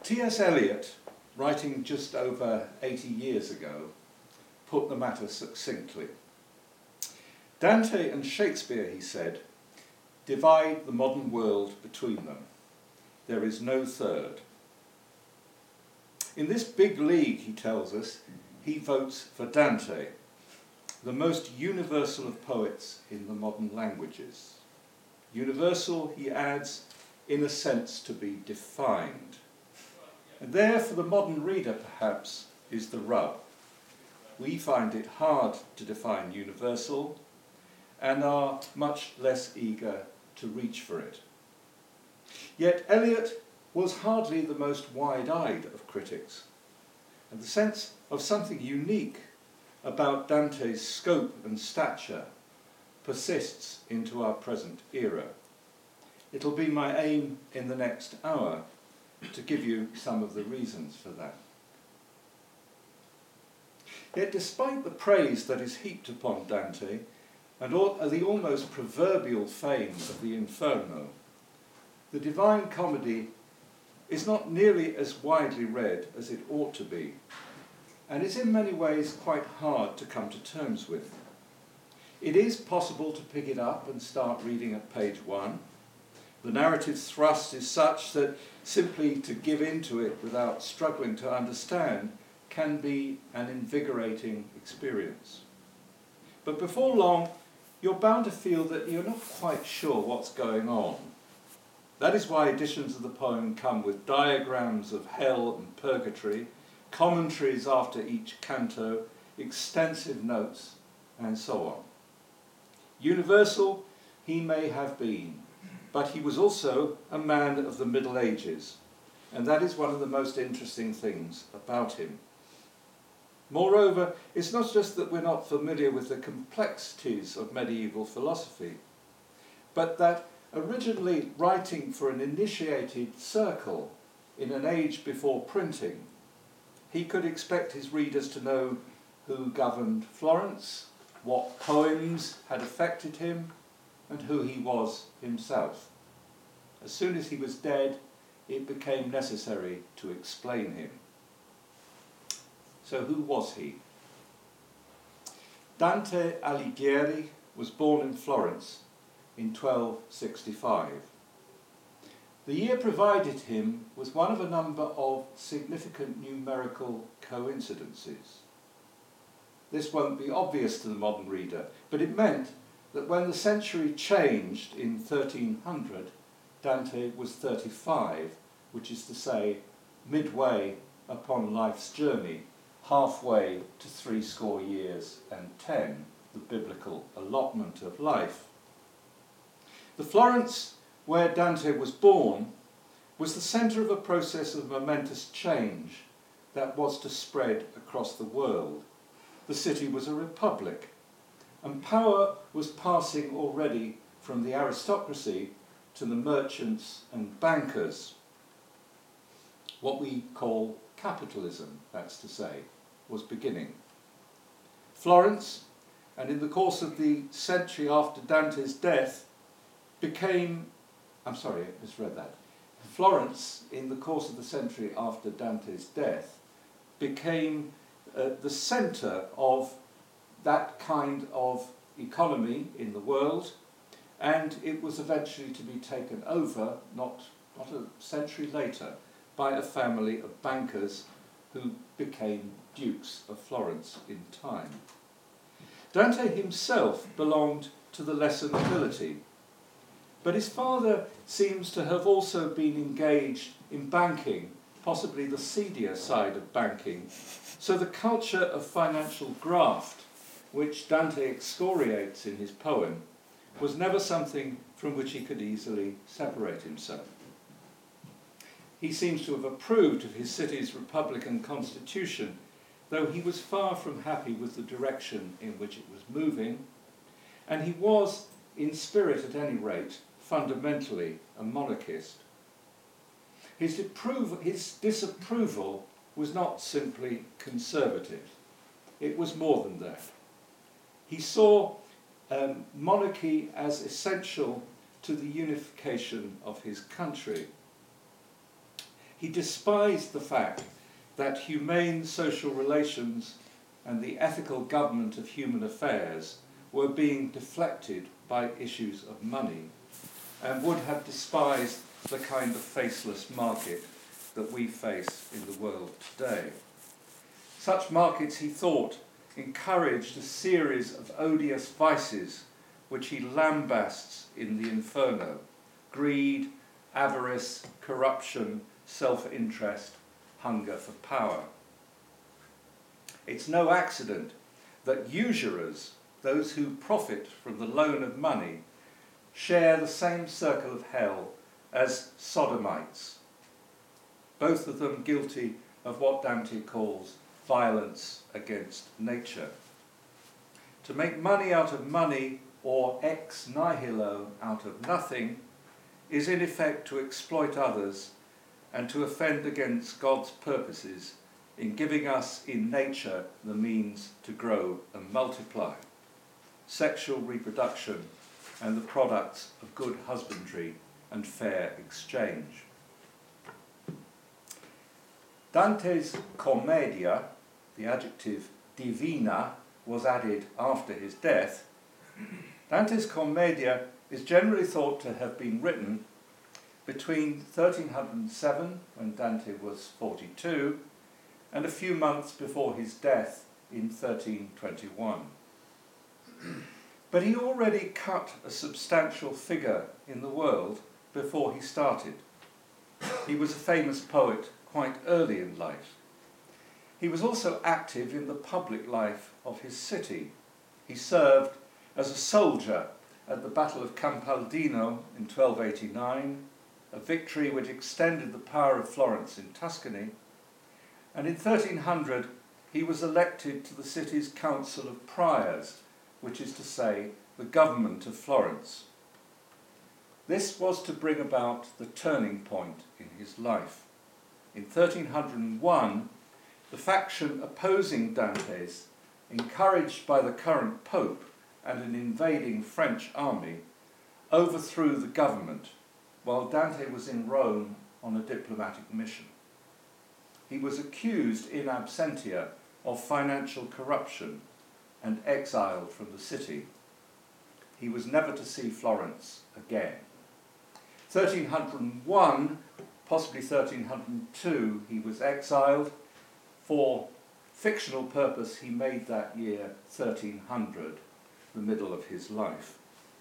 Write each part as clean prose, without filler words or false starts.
T.S. Eliot, writing just over 80 years ago, put the matter succinctly. Dante and Shakespeare, he said, divide the modern world between them. There is no third. In this big league, he tells us, he votes for Dante, the most universal of poets in the modern languages. Universal, he adds, in a sense to be defined. And there, for the modern reader, perhaps, is the rub. We find it hard to define universal and are much less eager to reach for it. Yet Eliot was hardly the most wide-eyed of critics, and the sense of something unique about Dante's scope and stature persists into our present era. It'll be my aim in the next hour to give you some of the reasons for that. Yet despite the praise that is heaped upon Dante and the almost proverbial fame of the Inferno, the Divine Comedy is not nearly as widely read as it ought to be, and is in many ways quite hard to come to terms with. It is possible to pick it up and start reading at page 1. The narrative thrust is such that simply to give in to it without struggling to understand can be an invigorating experience. But before long, you're bound to feel that you're not quite sure what's going on. That is why editions of the poem come with diagrams of hell and purgatory, commentaries after each canto, extensive notes, and so on. Universal he may have been, but he was also a man of the Middle Ages, and that is one of the most interesting things about him. Moreover, it's not just that we're not familiar with the complexities of medieval philosophy, but that originally writing for an initiated circle in an age before printing, he could expect his readers to know who governed Florence, what poems had affected him, and who he was himself. As soon as he was dead, it became necessary to explain him. So who was he? Dante Alighieri was born in Florence in 1265. The year provided him was one of a number of significant numerical coincidences. This won't be obvious to the modern reader, but it meant that when the century changed in 1300, Dante was 35, which is to say, midway upon life's journey, halfway to 60 years and 10, the biblical allotment of life. The Florence where Dante was born was the centre of a process of momentous change that was to spread across the world. The city was a republic, and power was passing already from the aristocracy to the merchants and bankers. What we call capitalism, that's to say, was beginning. Florence, and in the course of the century after Dante's death, Florence, in the course of the century after Dante's death, became the centre of that kind of economy in the world, and it was eventually to be taken over, not a century later, by a family of bankers who became dukes of Florence in time. Dante himself belonged to the lesser nobility, but his father seems to have also been engaged in banking, possibly the seedier side of banking, so the culture of financial graft, which Dante excoriates in his poem, was never something from which he could easily separate himself. He seems to have approved of his city's republican constitution, though he was far from happy with the direction in which it was moving, and he was, in spirit at any rate, fundamentally a monarchist. His disapproval was not simply conservative. It was more than that. He saw monarchy as essential to the unification of his country. he despised the fact that humane social relations and the ethical government of human affairs were being deflected by issues of money, and would have despised the kind of faceless market that we face in the world today. Such markets, he thought, encouraged a series of odious vices which he lambasts in the Inferno: greed, avarice, corruption, self-interest, hunger for power. It's no accident that usurers, those who profit from the loan of money, share the same circle of hell as sodomites, both of them guilty of what Dante calls violence against nature. To make money out of money, or ex nihilo, out of nothing, is in effect to exploit others and to offend against God's purposes in giving us in nature the means to grow and multiply, sexual reproduction and the products of good husbandry and fair exchange. Dante's Commedia, the adjective divina was added after his death. Dante's Commedia is generally thought to have been written between 1307, when Dante was 42, and a few months before his death in 1321. But he already cut a substantial figure in the world before he started. He was a famous poet quite early in life. He was also active in the public life of his city. He served as a soldier at the Battle of Campaldino in 1289, a victory which extended the power of Florence in Tuscany, and in 1300 he was elected to the city's Council of Priors, which is to say, the government of Florence. This was to bring about the turning point in his life. In 1301, the faction opposing Dante's, encouraged by the current pope and an invading French army, overthrew the government while Dante was in Rome on a diplomatic mission. He was accused in absentia of financial corruption and exiled from the city. He was never to see Florence again. 1301, possibly 1302, he was exiled. For fictional purpose, he made that year 1300, the middle of his life.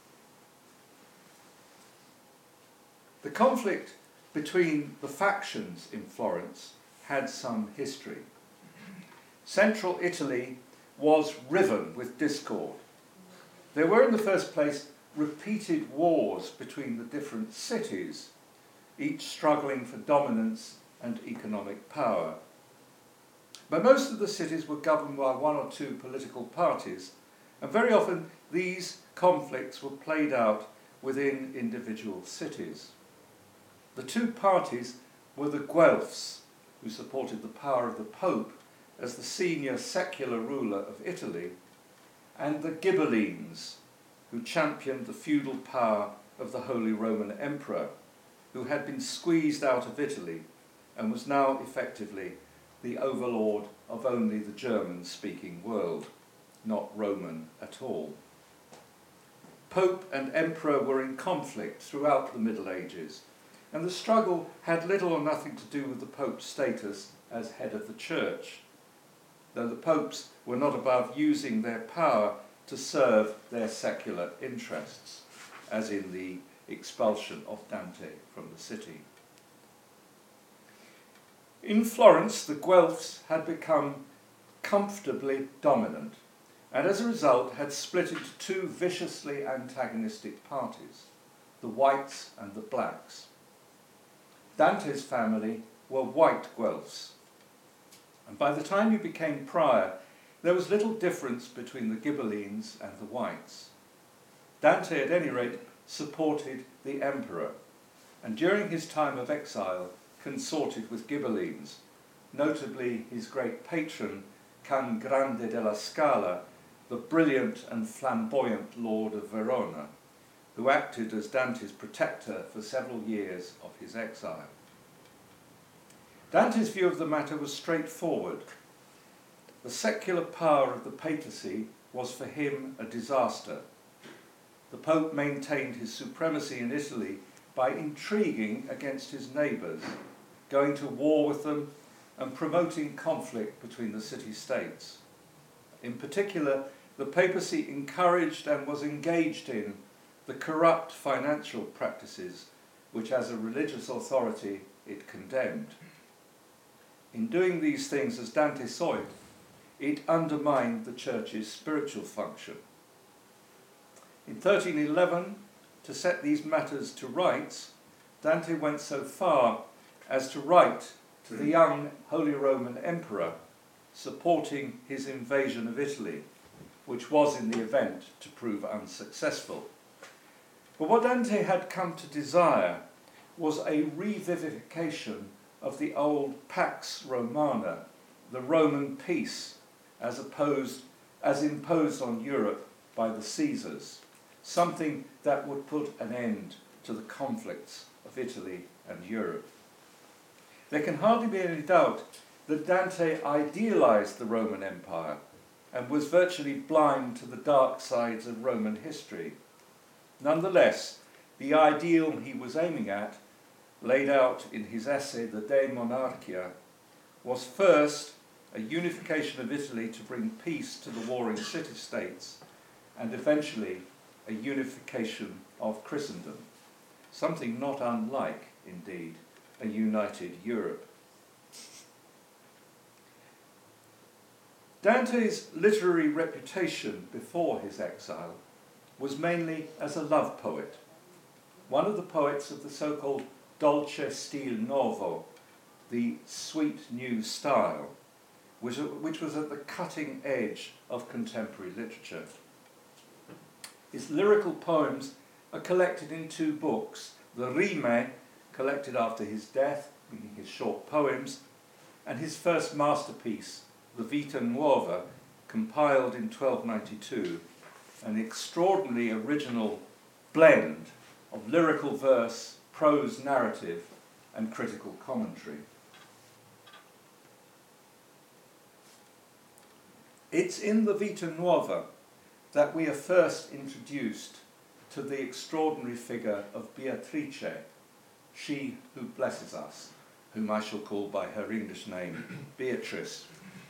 The conflict between the factions in Florence had some history. Central Italy was riven with discord. There were, in the first place, repeated wars between the different cities, each struggling for dominance and economic power. But most of the cities were governed by one or two political parties, and very often these conflicts were played out within individual cities. The two parties were the Guelphs, who supported the power of the Pope as the senior secular ruler of Italy, and the Ghibellines, who championed the feudal power of the Holy Roman Emperor, who had been squeezed out of Italy and was now effectively the overlord of only the German-speaking world, not Roman at all. Pope and Emperor were in conflict throughout the Middle Ages, and the struggle had little or nothing to do with the Pope's status as head of the Church, though the popes were not above using their power to serve their secular interests, as in the expulsion of Dante from the city. In Florence, the Guelphs had become comfortably dominant, and as a result had split into two viciously antagonistic parties, the Whites and the Blacks. Dante's family were white Guelphs, and by the time he became prior, there was little difference between the Ghibellines and the Whites. Dante, at any rate, supported the emperor, and during his time of exile consorted with Ghibellines, notably his great patron, Can Grande della Scala, the brilliant and flamboyant Lord of Verona, who acted as Dante's protector for several years of his exile. Dante's view of the matter was straightforward. The secular power of the papacy was for him a disaster. The Pope maintained his supremacy in Italy by intriguing against his neighbours, going to war with them and promoting conflict between the city-states. In particular, the papacy encouraged and was engaged in the corrupt financial practices which as a religious authority it condemned. In doing these things as Dante saw it, it undermined the church's spiritual function. In 1311, to set these matters to rights, Dante went so far as to write to the young Holy Roman Emperor supporting his invasion of Italy, which was in the event to prove unsuccessful. But what Dante had come to desire was a revivification of the old Pax Romana, the Roman peace, as imposed on Europe by the Caesars, something that would put an end to the conflicts of Italy and Europe. There can hardly be any doubt that Dante idealized the Roman Empire and was virtually blind to the dark sides of Roman history. Nonetheless, the ideal he was aiming at, laid out in his essay The De Monarchia, was first a unification of Italy to bring peace to the warring city-states, and eventually a unification of Christendom, something not unlike, indeed, a united Europe. Dante's literary reputation before his exile was mainly as a love poet, one of the poets of the so-called dolce stil novo, the sweet new style, which was at the cutting edge of contemporary literature. His lyrical poems are collected in two books, the Rime, collected after his death, meaning his short poems, and his first masterpiece, the Vita Nuova, compiled in 1292, an extraordinarily original blend of lyrical verse, prose narrative, and critical commentary. It's in the Vita Nuova that we are first introduced to the extraordinary figure of Beatrice, she who blesses us, whom I shall call by her English name, Beatrice.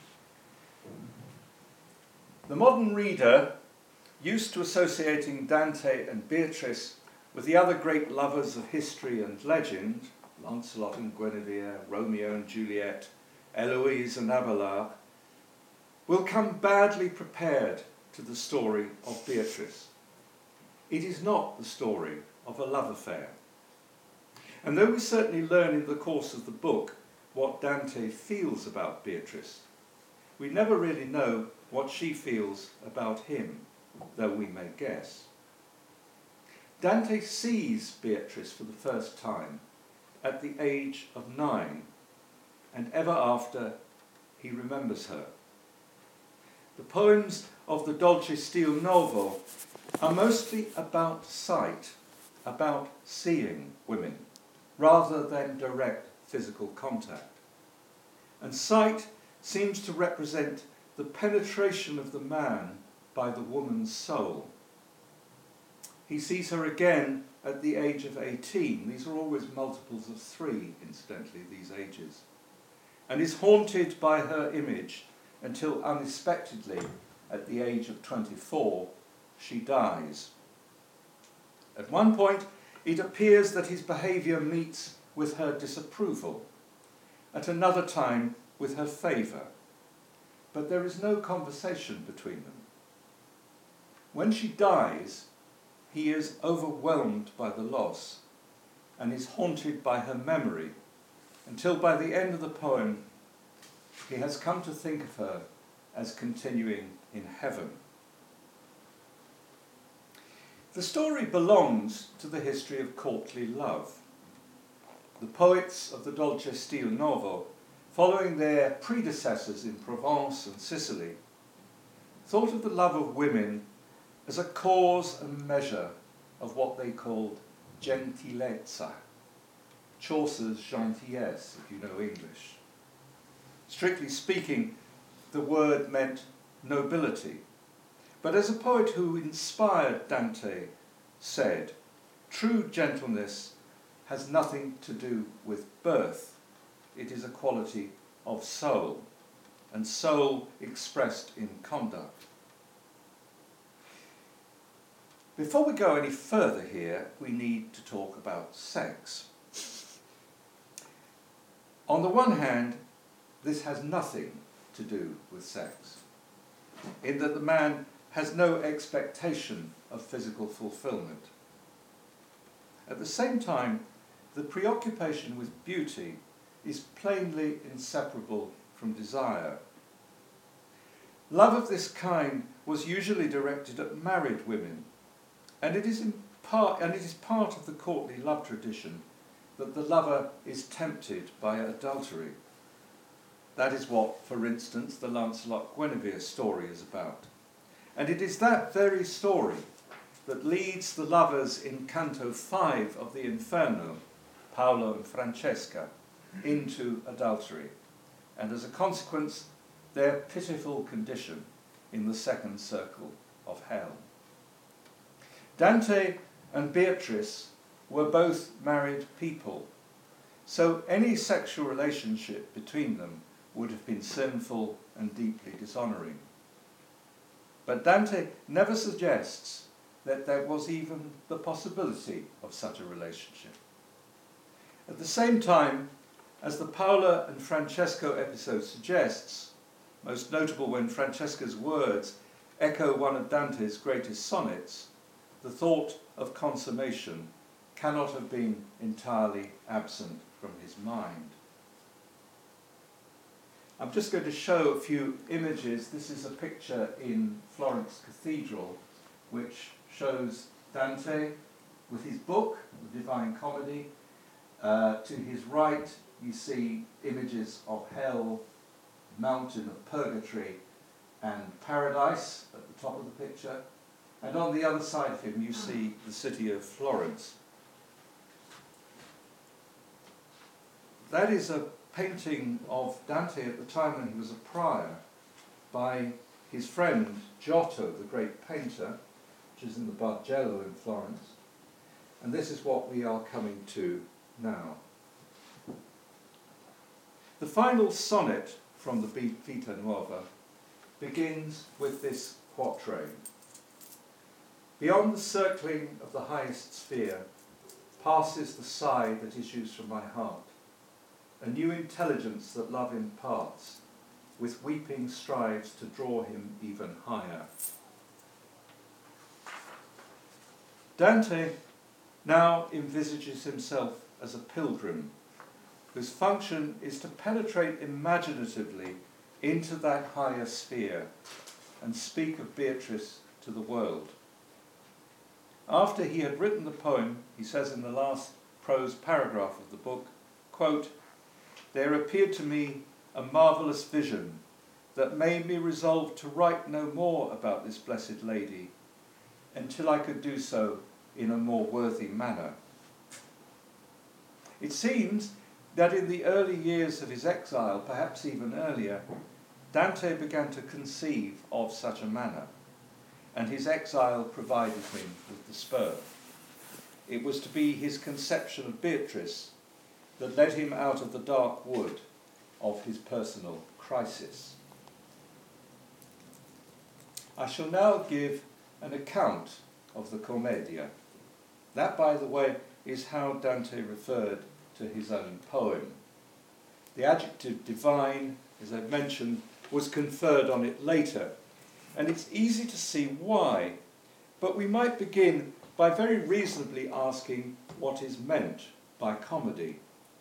The modern reader, used to associating Dante and Beatrice with the other great lovers of history and legend, Lancelot and Guinevere, Romeo and Juliet, Eloise and Abelard, will come badly prepared to the story of Beatrice. It is not the story of a love affair. And though we certainly learn in the course of the book what Dante feels about Beatrice, we never really know what she feels about him, though we may guess. Dante sees Beatrice for the first time at the age of 9, and ever after he remembers her. The poems of the Dolce Stil Novo are mostly about sight, about seeing women, rather than direct physical contact. And sight seems to represent the penetration of the man by the woman's soul. He sees her again at the age of 18. These are always multiples of 3, incidentally, these ages. And is haunted by her image until unexpectedly, at the age of 24, she dies. At one point, it appears that his behaviour meets with her disapproval, at another time with her favour, but there is no conversation between them. When she dies, he is overwhelmed by the loss and is haunted by her memory until by the end of the poem he has come to think of her as continuing in heaven. The story belongs to the history of courtly love. The poets of the Dolce Stil Novo, following their predecessors in Provence and Sicily, thought of the love of women as a cause and measure of what they called gentilezza, Chaucer's gentillesse, if you know English. Strictly speaking, the word meant nobility. But as a poet who inspired Dante said, true gentleness has nothing to do with birth. It is a quality of soul, and soul expressed in conduct. Before we go any further here, we need to talk about sex. On the one hand, this has nothing to do with sex, in that the man has no expectation of physical fulfillment. At the same time, the preoccupation with beauty is plainly inseparable from desire. Love of this kind was usually directed at married women, and it is part of the courtly love tradition that the lover is tempted by adultery. That is what, for instance, the Lancelot-Guinevere story is about. And it is that very story that leads the lovers in Canto 5 of the Inferno, Paolo and Francesca, into adultery, and as a consequence, their pitiful condition in the second circle of hell. Dante and Beatrice were both married people, so any sexual relationship between them would have been sinful and deeply dishonouring. But Dante never suggests that there was even the possibility of such a relationship. At the same time, as the Paola and Francesco episode suggests, most notable when Francesca's words echo one of Dante's greatest sonnets, the thought of consummation cannot have been entirely absent from his mind. I'm just going to show a few images. This is a picture in Florence Cathedral which shows Dante with his book, The Divine Comedy. To his right you see images of hell, mountain of purgatory and paradise at the top of the picture. And on the other side of him you see the city of Florence. That is a painting of Dante at the time when he was a prior by his friend Giotto, the great painter, which is in the Bargello in Florence. And this is what we are coming to now. The final sonnet from the Vita Nuova begins with this quatrain. Beyond the circling of the highest sphere passes the sigh that issues from my heart, a new intelligence that love imparts, with weeping strives to draw him even higher. Dante now envisages himself as a pilgrim, whose function is to penetrate imaginatively into that higher sphere and speak of Beatrice to the world. After he had written the poem, he says in the last prose paragraph of the book, quote, "There appeared to me a marvellous vision that made me resolve to write no more about this blessed lady until I could do so in a more worthy manner." It seems that in the early years of his exile, perhaps even earlier, Dante began to conceive of such a manner, and his exile provided him with the spur. It was to be his conception of Beatrice that led him out of the dark wood of his personal crisis. I shall now give an account of the Commedia. That, by the way, is how Dante referred to his own poem. The adjective divine, as I've mentioned, was conferred on it later, and it's easy to see why, but we might begin by very reasonably asking what is meant by comedy.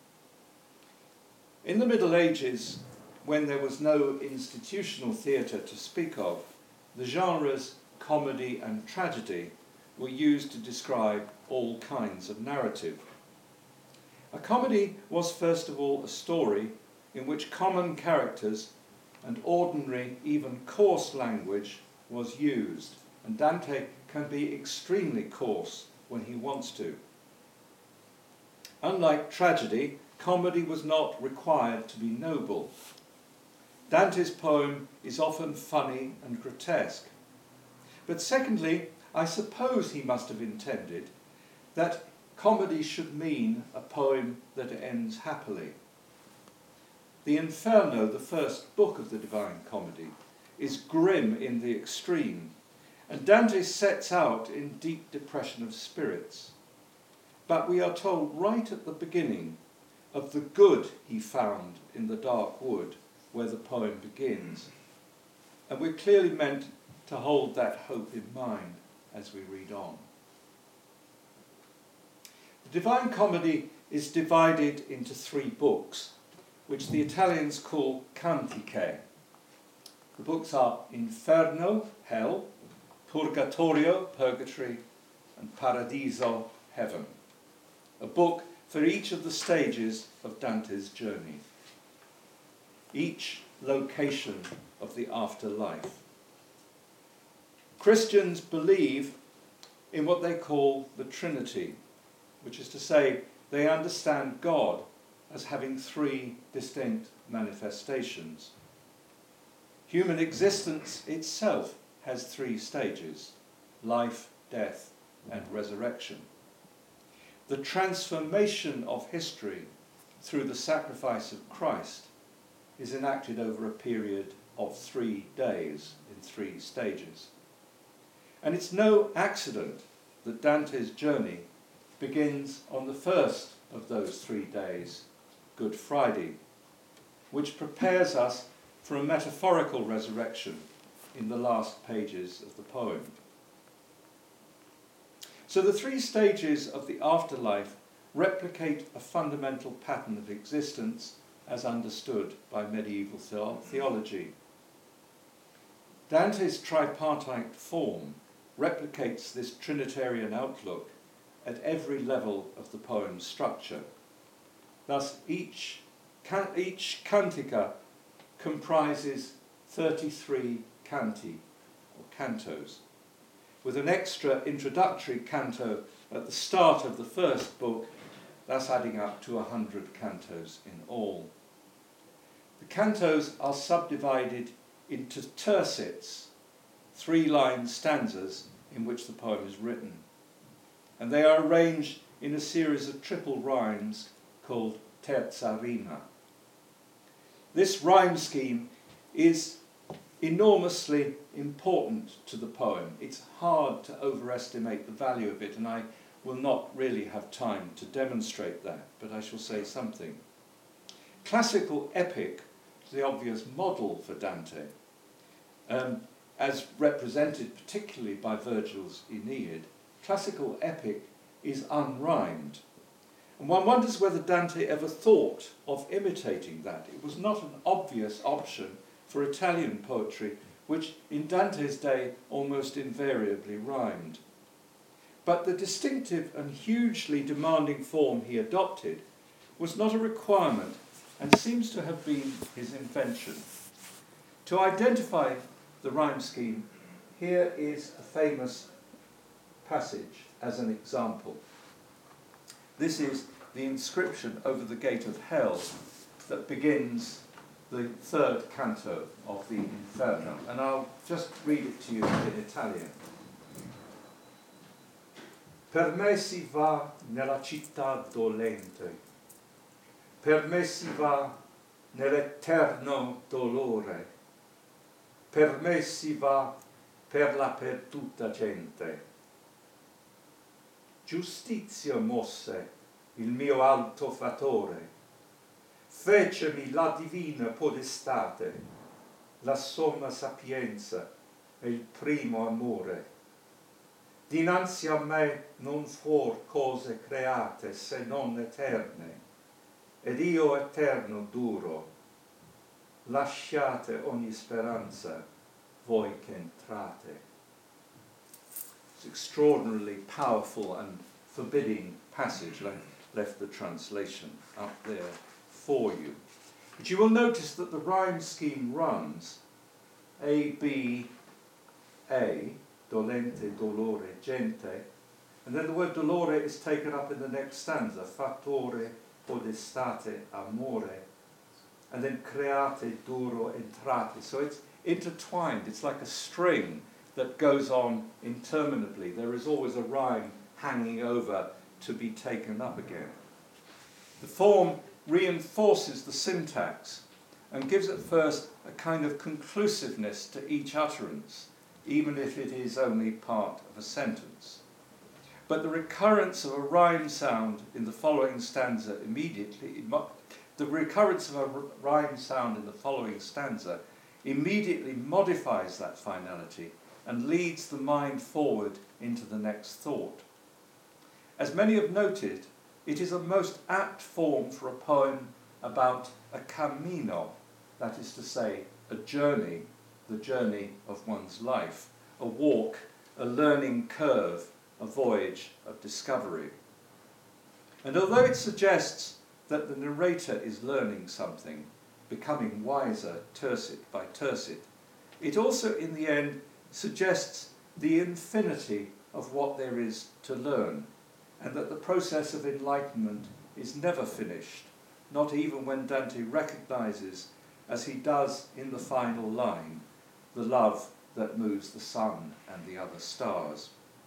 In the Middle Ages, when there was no institutional theatre to speak of, the genres comedy and tragedy were used to describe all kinds of narrative. A comedy was first of all a story in which common characters and ordinary, even coarse language was used, and Dante can be extremely coarse when he wants to. Unlike tragedy, comedy was not required to be noble. Dante's poem is often funny and grotesque. But secondly, I suppose he must have intended that comedy should mean a poem that ends happily. The Inferno, the first book of the Divine Comedy, is grim in the extreme, and Dante sets out in deep depression of spirits. But we are told right at the beginning of the good he found in the dark wood where the poem begins. And we're clearly meant to hold that hope in mind as we read on. The Divine Comedy is divided into 3 books, which the Italians call cantiche. The books are Inferno, Hell, Purgatorio, Purgatory, and Paradiso, Heaven. A book for each of the stages of Dante's journey, each location of the afterlife. Christians believe in what they call the Trinity, which is to say, they understand God as having 3 distinct manifestations. Human existence itself has 3 stages: life, death, and resurrection. The transformation of history through the sacrifice of Christ is enacted over a period of 3 days in 3 stages. And it's no accident that Dante's journey begins on the first of those 3 days, Good Friday, which prepares us for a metaphorical resurrection in the last pages of the poem. So the 3 stages of the afterlife replicate a fundamental pattern of existence as understood by medieval theology. Dante's tripartite form replicates this Trinitarian outlook at every level of the poem's structure. Thus, each cantica comprises 33 canti, or cantos, with an extra introductory canto at the start of the first book, thus adding up to 100 cantos in all. The cantos are subdivided into tercets, 3-line stanzas in which the poem is written, and they are arranged in a series of triple rhymes called terza rima. This rhyme scheme is enormously important to the poem. It's hard to overestimate the value of it, and I will not really have time to demonstrate that, but I shall say something. Classical epic is the obvious model for Dante, as represented particularly by Virgil's Aeneid. Classical epic is unrhymed, and one wonders whether Dante ever thought of imitating that. It was not an obvious option for Italian poetry, which in Dante's day almost invariably rhymed. But the distinctive and hugely demanding form he adopted was not a requirement and seems to have been his invention. To identify the rhyme scheme, here is a famous passage as an example. This is the inscription over the gate of hell that begins the 3rd canto of the Inferno, and I'll just read it to you in Italian. Per me si va nella città dolente, per me si va nell'eterno dolore, per me si va per la perduta gente. Giustizia mosse il mio alto fattore, fecemi la divina podestate, la somma sapienza e il primo amore. Dinanzi a me non fuor cose create se non eterne, ed io eterno duro. Lasciate ogni speranza, voi che entrate. It's an extraordinarily powerful and forbidding passage. I left the translation up there for you. But you will notice that the rhyme scheme runs A, B, A, dolente, dolore, gente, And then the word dolore is taken up in the next stanza, fattore podestate amore, and then create duro entrate. So it's intertwined, it's like a string that goes on interminably. There is always a rhyme hanging over to be taken up again. The form reinforces the syntax and gives at first a kind of conclusiveness to each utterance, even if it is only part of a sentence. But the recurrence of a rhyme sound in the following stanza immediately modifies that finality and leads the mind forward into the next thought. As many have noted, it is a most apt form for a poem about a cammino, that is to say, a journey, the journey of one's life, a walk, a learning curve, a voyage of discovery. And although it suggests that the narrator is learning something, becoming wiser tercet by tercet, it also in the end suggests the infinity of what there is to learn, and that the process of enlightenment is never finished, not even when Dante recognizes, as he does in the final line, the love that moves the sun and the other stars.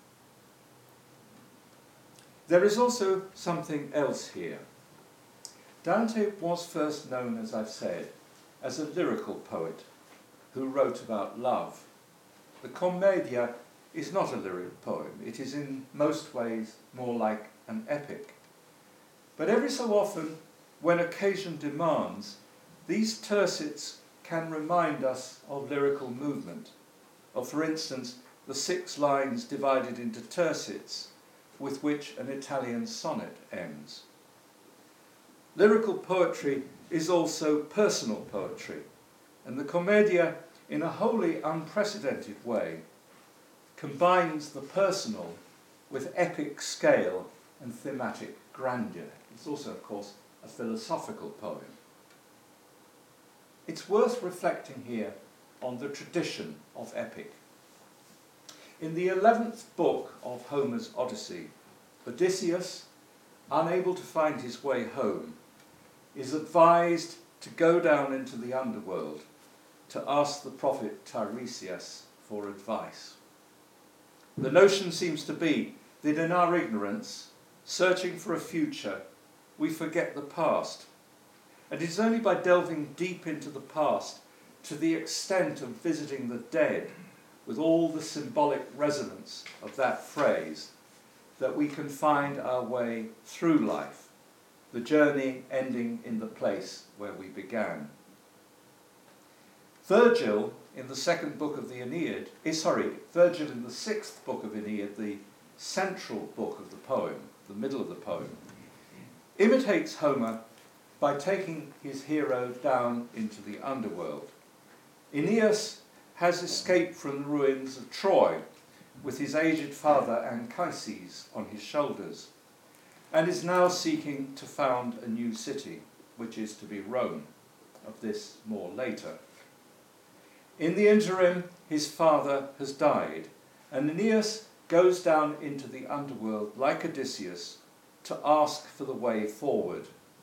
There is also something else here. Dante was first known, as I've said, as a lyrical poet who wrote about love. The Commedia is not a lyric poem. It is in most ways more like an epic. But every so often, when occasion demands, these tercets can remind us of lyrical movement, of, for instance, the 6 lines divided into tercets with which an Italian sonnet ends. Lyrical poetry is also personal poetry, and the Commedia, in a wholly unprecedented way, combines the personal with epic scale and thematic grandeur. It's also, of course, a philosophical poem. It's worth reflecting here on the tradition of epic. In the 11th book of Homer's Odyssey, Odysseus, unable to find his way home, is advised to go down into the underworld to ask the prophet Tiresias for advice. The notion seems to be that in our ignorance, searching for a future, we forget the past. And it is only by delving deep into the past, to the extent of visiting the dead, with all the symbolic resonance of that phrase, that we can find our way through life, the journey ending in the place where we began. Virgil in the 2nd book of the Aeneid, Virgil in the 6th book of Aeneid, the central book of the poem, the middle of the poem, imitates Homer by taking his hero down into the underworld. Aeneas has escaped from the ruins of Troy with his aged father Anchises on his shoulders, and is now seeking to found a new city, which is to be Rome. Of this more later. In the interim, his father has died, and Aeneas goes down into the underworld like Odysseus to ask for the way forward.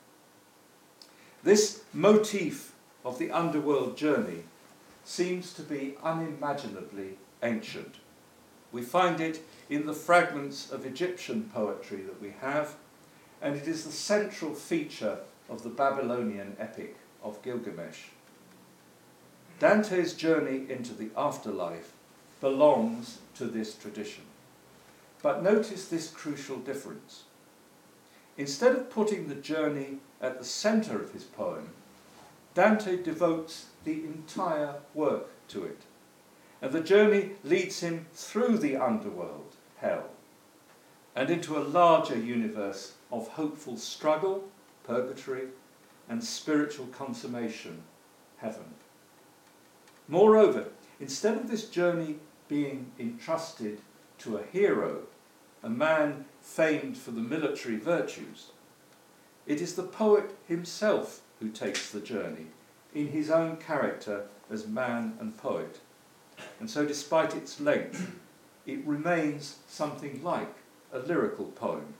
This motif of the underworld journey seems to be unimaginably ancient. We find it in the fragments of Egyptian poetry that we have, and it is the central feature of the Babylonian epic of Gilgamesh. Dante's journey into the afterlife belongs to this tradition. But notice this crucial difference. Instead of putting the journey at the centre of his poem, Dante devotes the entire work to it, and the journey leads him through the underworld, hell, and into a larger universe of hopeful struggle, purgatory, and spiritual consummation, heaven. Moreover, instead of this journey being entrusted to a hero, a man famed for the military virtues, it is the poet himself who takes the journey in his own character as man and poet. And so despite its length, it remains something like a lyrical poem.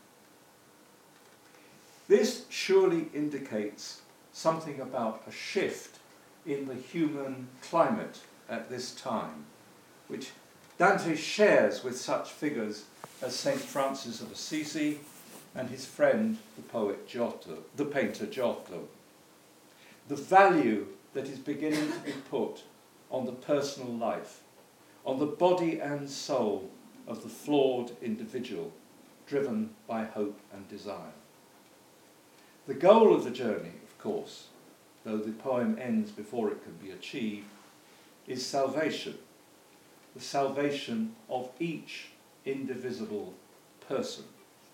This surely indicates something about a shift in the human climate at this time, which Dante shares with such figures as St. Francis of Assisi and his friend, the painter Giotto. The value that is beginning to be put on the personal life, on the body and soul of the flawed individual, driven by hope and desire. The goal of the journey, of course, though the poem ends before it can be achieved, is salvation, the salvation of each indivisible person.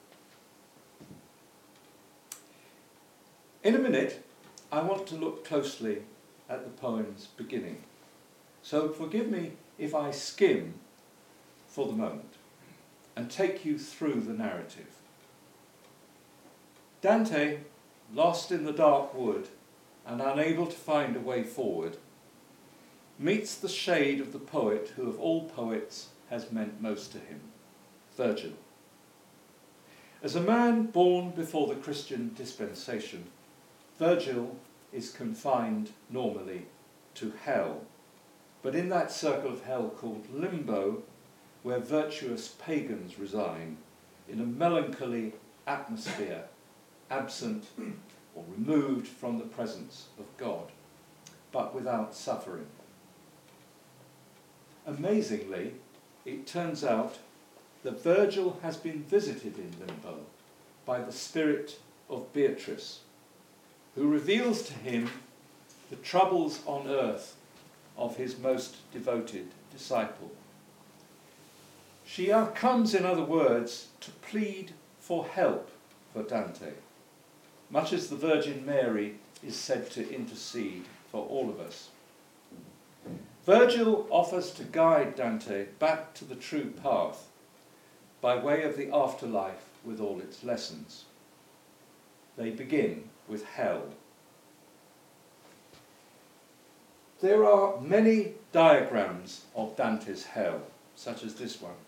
In a minute, I want to look closely at the poem's beginning. So forgive me if I skim for the moment and take you through the narrative. Dante, lost in the dark wood and unable to find a way forward, meets the shade of the poet who of all poets has meant most to him, Virgil. As a man born before the Christian dispensation, Virgil is confined normally to hell, but in that circle of hell called limbo, where virtuous pagans reside, in a melancholy atmosphere, absent or removed from the presence of God, but without suffering. Amazingly, it turns out that Virgil has been visited in limbo by the spirit of Beatrice, who reveals to him the troubles on earth of his most devoted disciple. She comes, in other words, to plead for help for Dante, much as the Virgin Mary is said to intercede for all of us. Virgil offers to guide Dante back to the true path by way of the afterlife with all its lessons. They begin with hell. There are many diagrams of Dante's hell, such as this one.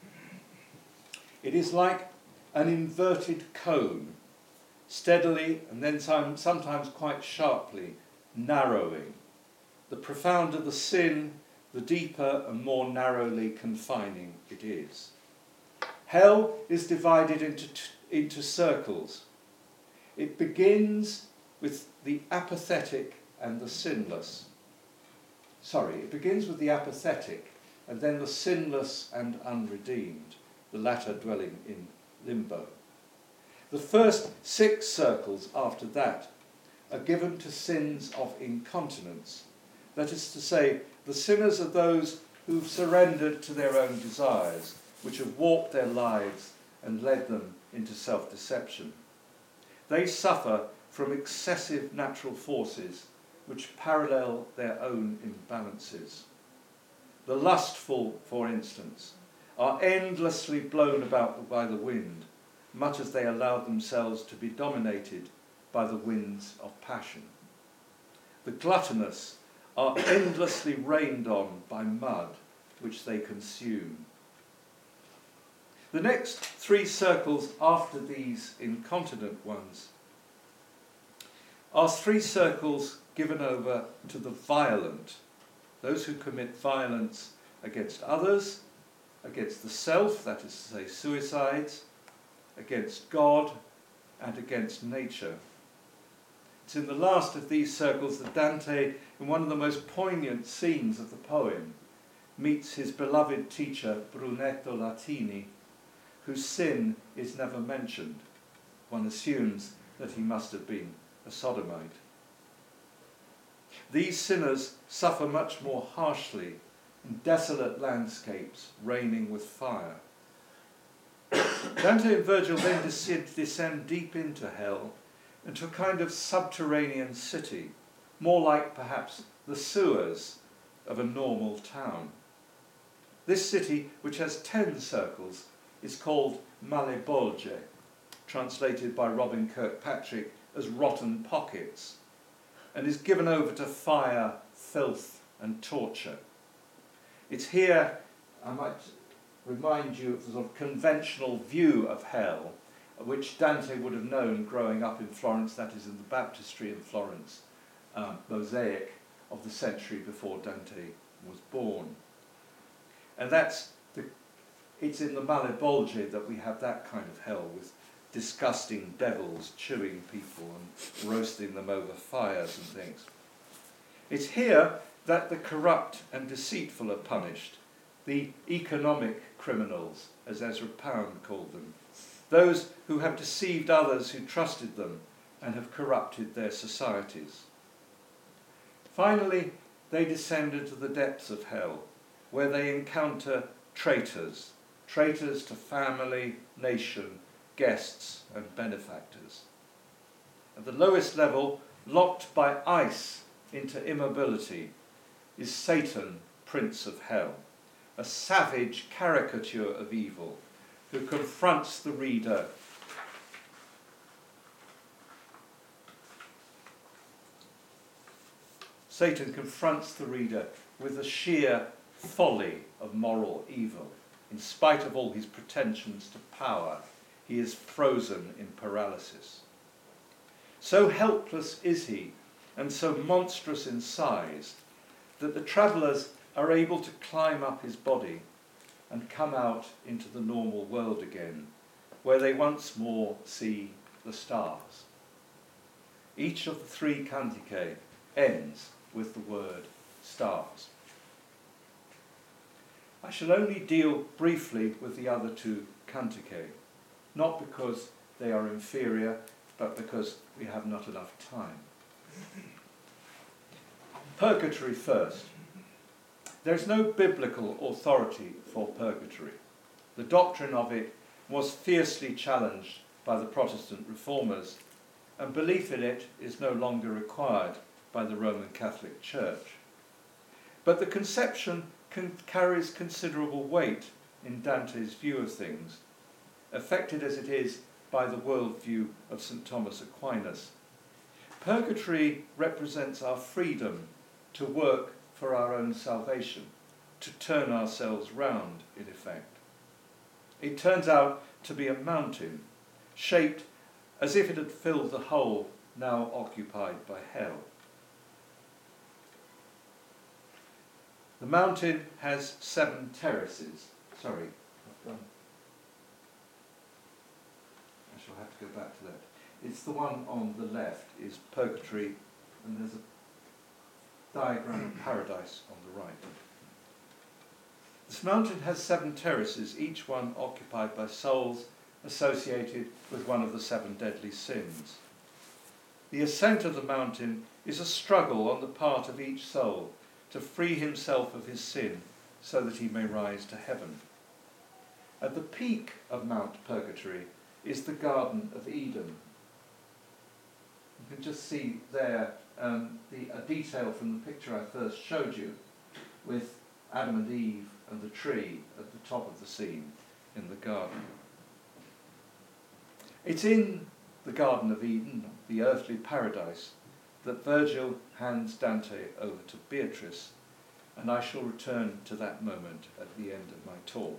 It is like an inverted cone, steadily and then sometimes quite sharply narrowing. The profounder the sin, the deeper and more narrowly confining it is. Hell is divided into circles. It begins with the apathetic and the sinless. It begins with the apathetic and then the sinless and unredeemed, the latter dwelling in limbo. The first 6 circles after that are given to sins of incontinence. That is to say, the sinners are those who've surrendered to their own desires, which have warped their lives and led them into self-deception. They suffer from excessive natural forces which parallel their own imbalances. The lustful, for instance, are endlessly blown about by the wind, much as they allow themselves to be dominated by the winds of passion. The gluttonous are endlessly rained on by mud, which they consume. The next 3 circles after these incontinent ones are 3 circles given over to the violent, those who commit violence against others, against the self, that is to say suicides, against God, and against nature. It's in the last of these circles that Dante, in one of the most poignant scenes of the poem, meets his beloved teacher Brunetto Latini, whose sin is never mentioned. One assumes that he must have been a sodomite. These sinners suffer much more harshly in desolate landscapes raining with fire. Dante and Virgil then descend deep into hell, into a kind of subterranean city, more like perhaps the sewers of a normal town. This city, which has 10 circles, is called Malebolge, translated by Robin Kirkpatrick as rotten pockets, and is given over to fire, filth and torture. It's here, I might remind you of the sort of conventional view of hell, which Dante would have known growing up in Florence, that is in the baptistry in Florence, mosaic of the century before Dante was born. And it's in the Malebolge that we have that kind of hell, with disgusting devils chewing people and roasting them over fires and things. It's here that the corrupt and deceitful are punished, the economic criminals, as Ezra Pound called them, those who have deceived others who trusted them and have corrupted their societies. Finally, they descend into the depths of hell, where they encounter traitors to family, nation, guests and benefactors. At the lowest level, locked by ice into immobility, is Satan, Prince of Hell, a savage caricature of evil who confronts the reader Satan confronts the reader with the sheer folly of moral evil. In spite of all his pretensions to power, he is frozen in paralysis. So helpless is he, and so monstrous in size, that the travellers are able to climb up his body and come out into the normal world again, where they once more see the stars. Each of the 3 canticae ends with the word stars. I shall only deal briefly with the other 2 canticae, not because they are inferior, but because we have not enough time. Purgatory first. There is no biblical authority for purgatory. The doctrine of it was fiercely challenged by the Protestant reformers, and belief in it is no longer required by the Roman Catholic Church. But the conception carries considerable weight in Dante's view of things, affected as it is by the worldview of St. Thomas Aquinas. Purgatory represents our freedom to work for our own salvation, to turn ourselves round, in effect. It turns out to be a mountain, shaped as if it had filled the hole now occupied by hell. The mountain has 7 terraces. Sorry, I shall have to go back to that. It's the one on the left is purgatory, and there's a diagram of paradise on the right. This mountain has 7 terraces, each one occupied by souls associated with one of the 7 deadly sins. The ascent of the mountain is a struggle on the part of each soul to free himself of his sin so that he may rise to heaven. At the peak of Mount Purgatory is the Garden of Eden. You can just see there a detail from the picture I first showed you, with Adam and Eve and the tree at the top of the scene in the garden. It's in the Garden of Eden, the earthly paradise, that Virgil hands Dante over to Beatrice, and I shall return to that moment at the end of my talk.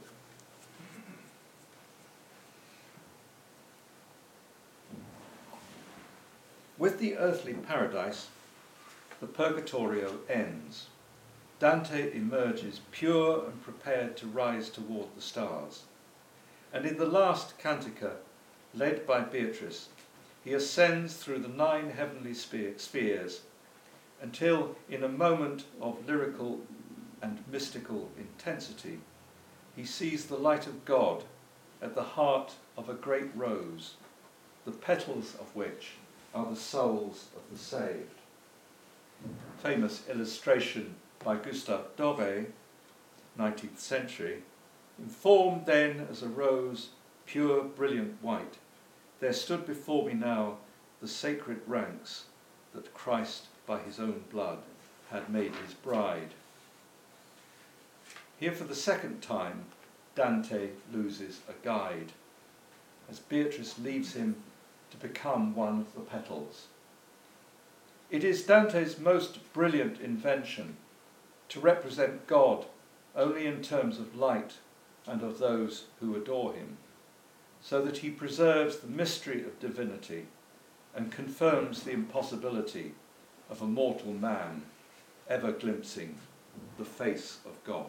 With the earthly paradise, the Purgatorio ends. Dante emerges pure and prepared to rise toward the stars. And in the last cantica, led by Beatrice, he ascends through the 9 heavenly spheres until, in a moment of lyrical and mystical intensity, he sees the light of God at the heart of a great rose, the petals of which are the souls of the saved. Famous illustration by Gustave Doré, 19th century. Informed then as a rose, pure, brilliant white, there stood before me now the sacred ranks that Christ by his own blood had made his bride. Here for the second time, Dante loses a guide, as Beatrice leaves him to become one of the petals. It is Dante's most brilliant invention to represent God only in terms of light and of those who adore him, so that he preserves the mystery of divinity and confirms the impossibility of a mortal man ever glimpsing the face of God.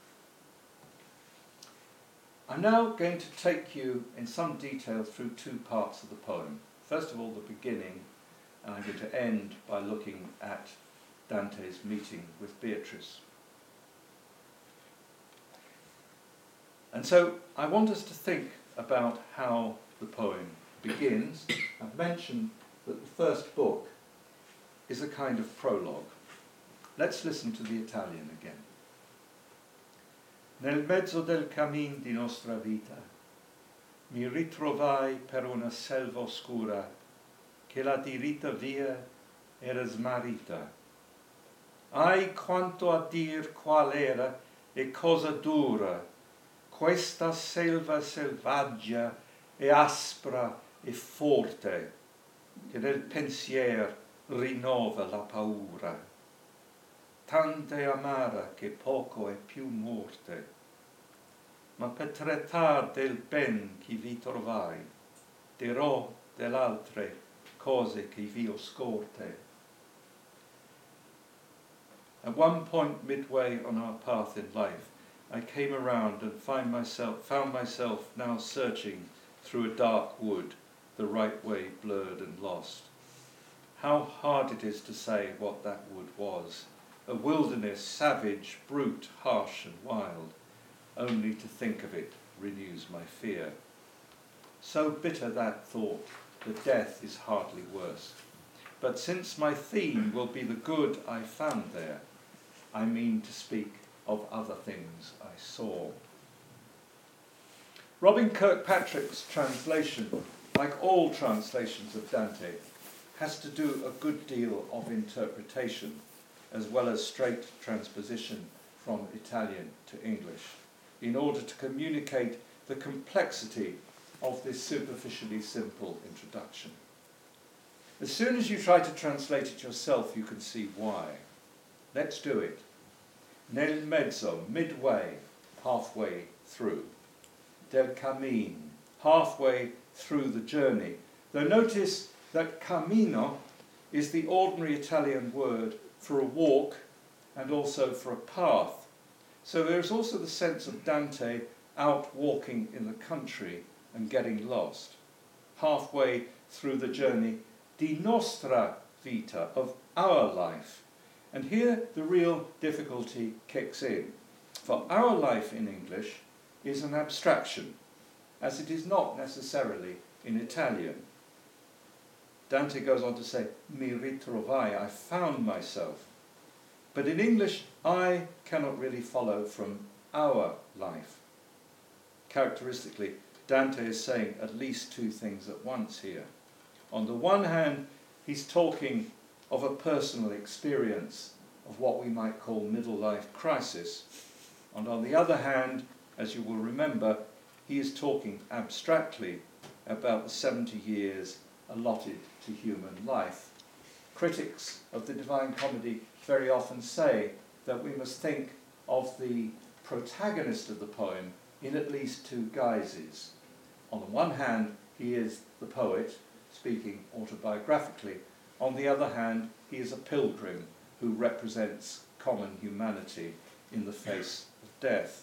I'm now going to take you in some detail through two parts of the poem. First of all, the beginning, and I'm going to end by looking at Dante's meeting with Beatrice. And so I want us to think about how the poem begins. I've mentioned that the first book is a kind of prologue. Let's listen to the Italian again. Nel mezzo del cammin di nostra vita mi ritrovai per una selva oscura che la dirita via era smarrita. Ai quanto a dir qual era e cosa dura questa selva selvaggia e aspra e forte che nel pensier rinnova la paura. Tanta è amara che poco è più morte, ma per trattar del ben che vi trovai, dirò dell'altre cose che vi ho scorte. At one point midway on our path in life, I came around and found myself now searching through a dark wood, the right way blurred and lost. How hard it is to say what that wood was. A wilderness, savage, brute, harsh and wild. Only to think of it renews my fear. So bitter that thought that death is hardly worse. But since my theme will be the good I found there, I mean to speak of other things I saw. Robin Kirkpatrick's translation, like all translations of Dante, has to do a good deal of interpretation, as well as straight transposition from Italian to English, in order to communicate the complexity of this superficially simple introduction. As soon as you try to translate it yourself, you can see why. Let's do it. Nel mezzo, midway, halfway through. Del cammin, halfway through the journey. Though notice that cammino is the ordinary Italian word for a walk and also for a path. So there's also the sense of Dante out walking in the country and getting lost. Halfway through the journey, di nostra vita, of our life. And here the real difficulty kicks in. For our life in English is an abstraction, as it is not necessarily in Italian. Dante goes on to say, mi ritrovai, I found myself. But in English, I cannot really follow from our life. Characteristically, Dante is saying at least two things at once here. On the one hand, he's talking of a personal experience of what we might call middle life crisis. And on the other hand, as you will remember, he is talking abstractly about the 70 years allotted to human life. Critics of the Divine Comedy very often say that we must think of the protagonist of the poem in at least two guises. On the one hand, he is the poet, speaking autobiographically. On the other hand, he is a pilgrim who represents common humanity in the face of death.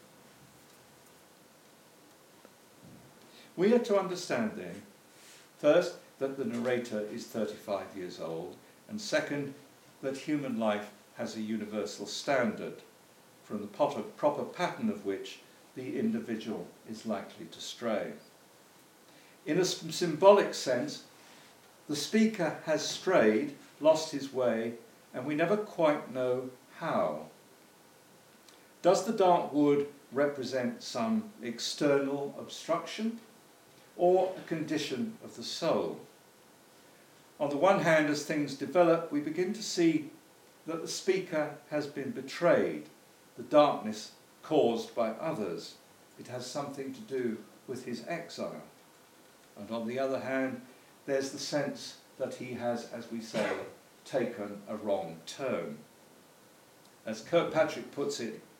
We are to understand then, first, that the narrator is 35 years old, and second, that human life has a universal standard, from the proper pattern of which the individual is likely to stray. In a symbolic sense, the speaker has strayed, lost his way, and we never quite know how. Does the dark wood represent some external obstruction or a condition of the soul? On the one hand, as things develop, we begin to see that the speaker has been betrayed, the darkness caused by others. It has something to do with his exile. And on the other hand, there's the sense that he has, as we say, taken a wrong turn. As Kirkpatrick puts it,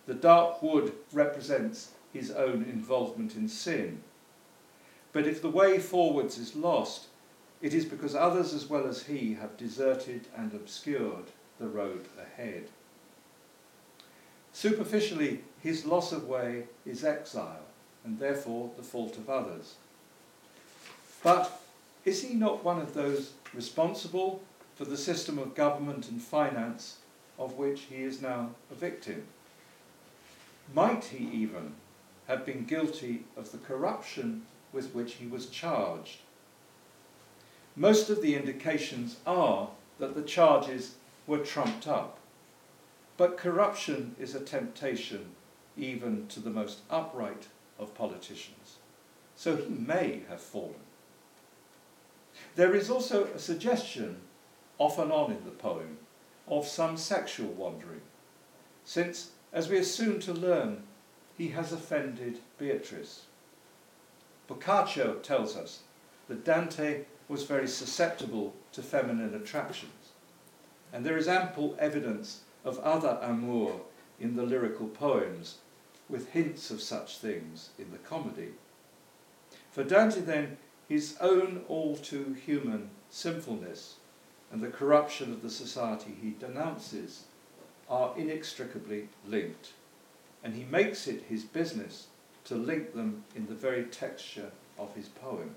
The dark wood represents his own involvement in sin. But if the way forwards is lost, it is because others as well as he have deserted and obscured the road ahead. Superficially, his loss of way is exile, and therefore the fault of others. But is he not one of those responsible for the system of government and finance of which he is now a victim? Might he even have been guilty of the corruption with which he was charged? Most of the indications are that the charges were trumped up, but corruption is a temptation even to the most upright of politicians, so he may have fallen. There is also a suggestion, off and on in the poem, of some sexual wandering, since, as we are soon to learn, he has offended Beatrice. Boccaccio tells us that Dante was very susceptible to feminine attractions, and there is ample evidence of other amour in the lyrical poems, with hints of such things in the comedy. For Dante, then, his own all-too-human sinfulness and the corruption of the society he denounces are inextricably linked, and he makes it his business to link them in the very texture of his poem.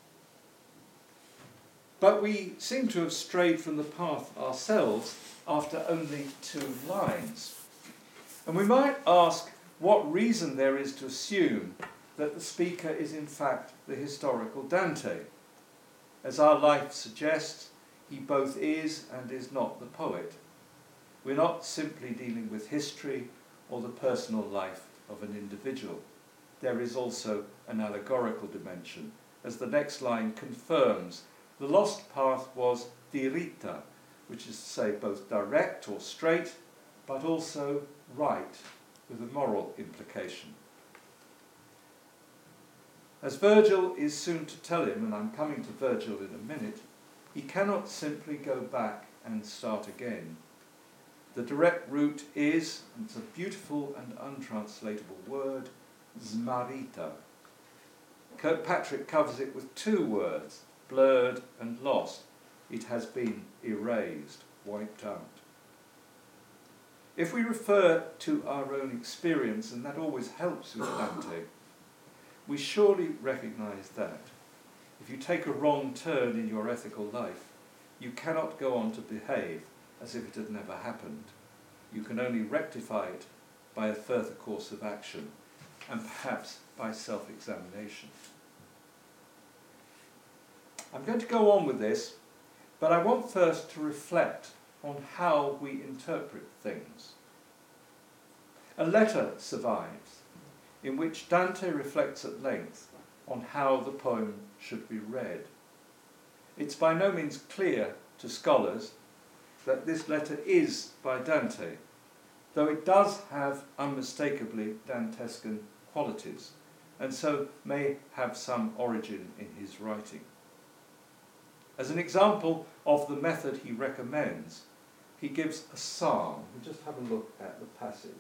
But we seem to have strayed from the path ourselves after only 2 lines. And we might ask what reason there is to assume that the speaker is in fact the historical Dante. As our life suggests, he both is and is not the poet. We're not simply dealing with history or the personal life of an individual. There is also an allegorical dimension, as the next line confirms. The lost path was dirita, which is to say both direct or straight, but also right, with a moral implication. As Virgil is soon to tell him, and I'm coming to Virgil in a minute, he cannot simply go back and start again. The direct route is, and it's a beautiful and untranslatable word, smarrita. Kirkpatrick covers it with 2 words, blurred and lost. It has been erased, wiped out. If we refer to our own experience, and that always helps with Dante, we surely recognise that if you take a wrong turn in your ethical life, you cannot go on to behave as if it had never happened. You can only rectify it by a further course of action, and perhaps by self-examination. I'm going to go on with this, but I want first to reflect on how we interpret things. A letter survives, in which Dante reflects at length on how the poem should be read. It's by no means clear to scholars that this letter is by Dante, though it does have unmistakably Dantescan qualities, and so may have some origin in his writing. As an example of the method he recommends, he gives a psalm. We'll just have a look at the passage.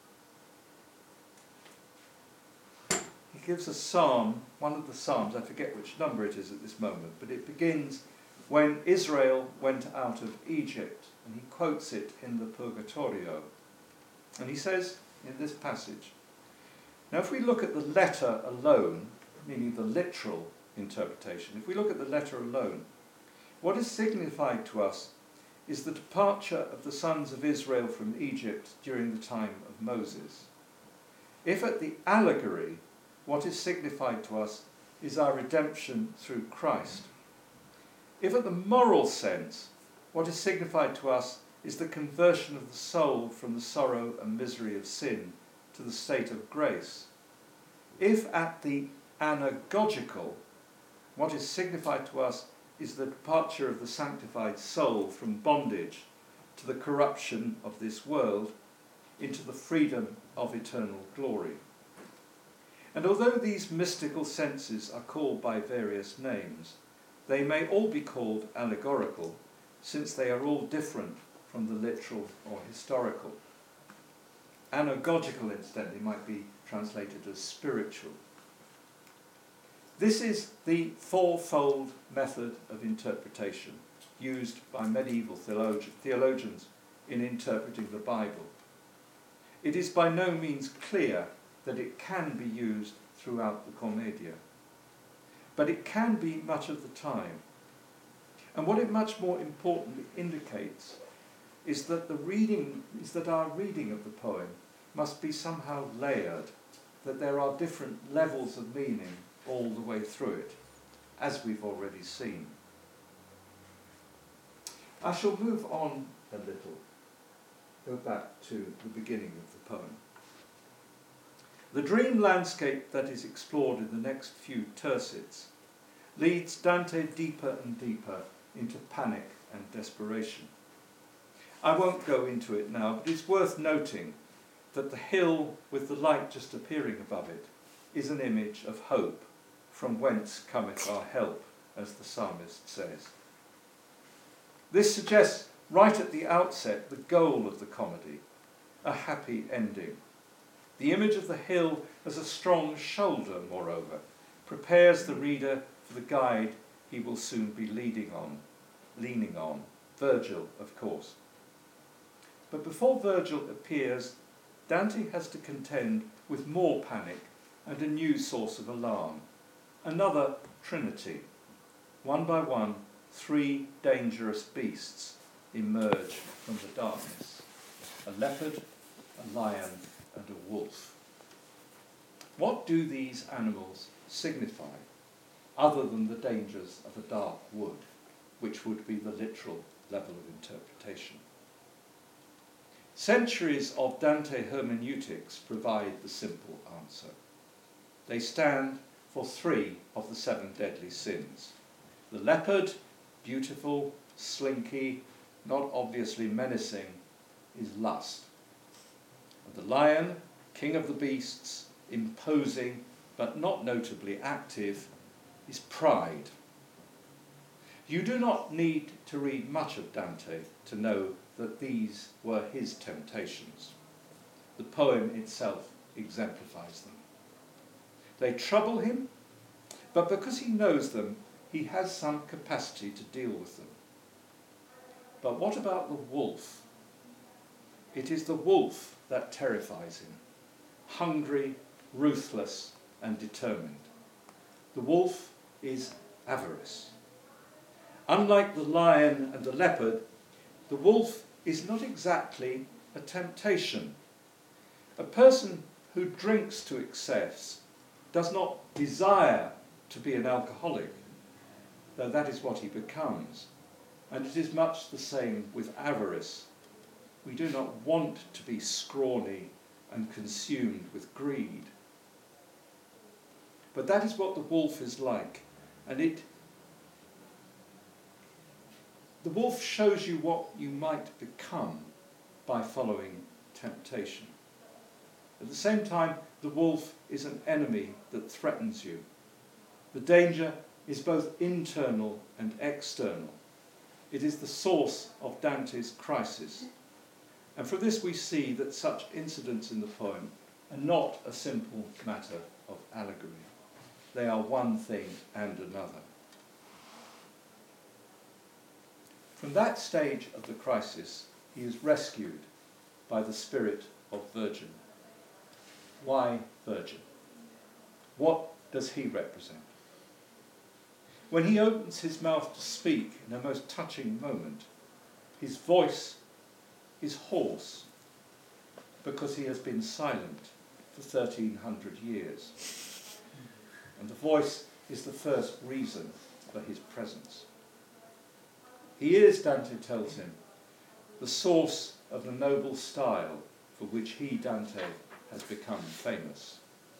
He gives a psalm, one of the psalms, I forget which number it is at this moment, but it begins, when Israel went out of Egypt, and he quotes it in the Purgatorio. And he says in this passage, now if we look at the letter alone, meaning the literal interpretation, if we look at the letter alone, what is signified to us is the departure of the sons of Israel from Egypt during the time of Moses. If at the allegory, what is signified to us is our redemption through Christ. If at the moral sense, what is signified to us is the conversion of the soul from the sorrow and misery of sin to the state of grace. If at the anagogical, what is signified to us is the departure of the sanctified soul from bondage to the corruption of this world into the freedom of eternal glory. And although these mystical senses are called by various names, they may all be called allegorical, since they are all different from the literal or historical. anagogical, incidentally, might be translated as spiritual. This is the fourfold method of interpretation used by medieval theologians in interpreting the Bible. It is by no means clear that it can be used throughout the Commedia, but it can be much of the time. And what it much more importantly indicates is that our reading of the poem must be somehow layered, that there are different levels of meaning all the way through it, as we've already seen. I shall move on a little, go back to the beginning of the poem. The dream landscape that is explored in the next few tercets leads Dante deeper and deeper into panic and desperation. I won't go into it now, but it's worth noting that the hill with the light just appearing above it is an image of hope, from whence cometh our help, as the psalmist says. This suggests right at the outset the goal of the comedy, a happy ending. The image of the hill as a strong shoulder, moreover, prepares the reader for the guide he will soon be leaning on, Virgil, of course. But before Virgil appears, Dante has to contend with more panic and a new source of alarm, another trinity. One by one, 3 dangerous beasts emerge from the darkness: a leopard, a lion, and a wolf. What do these animals signify, other than the dangers of a dark wood, which would be the literal level of interpretation? Centuries of Dante hermeneutics provide the simple answer. They stand for 3 of the 7 deadly sins. The leopard, beautiful, slinky, not obviously menacing, is lust. And the lion, king of the beasts, imposing but not notably active, is pride. You do not need to read much of Dante to know that these were his temptations. The poem itself exemplifies them. They trouble him, but because he knows them, he has some capacity to deal with them. But what about the wolf? It is the wolf that terrifies him, hungry, ruthless, and determined. The wolf is avarice. Unlike the lion and the leopard, the wolf is not exactly a temptation. A person who drinks to excess does not desire to be an alcoholic, though that is what he becomes. And it is much the same with avarice. We do not want to be scrawny and consumed with greed. But that is what the wolf is like, and the wolf shows you what you might become by following temptation. At the same time, the wolf is an enemy that threatens you. The danger is both internal and external. It is the source of Dante's crisis. And from this we see that such incidents in the poem are not a simple matter of allegory. They are one thing and another. From that stage of the crisis, he is rescued by the spirit of Virgil. Why Virgil? What does he represent? When he opens his mouth to speak in a most touching moment, his voice is hoarse because he has been silent for 1300 years. And the voice is the first reason for his presence. He is, Dante tells him, the source of the noble style for which he, Dante, has become famous.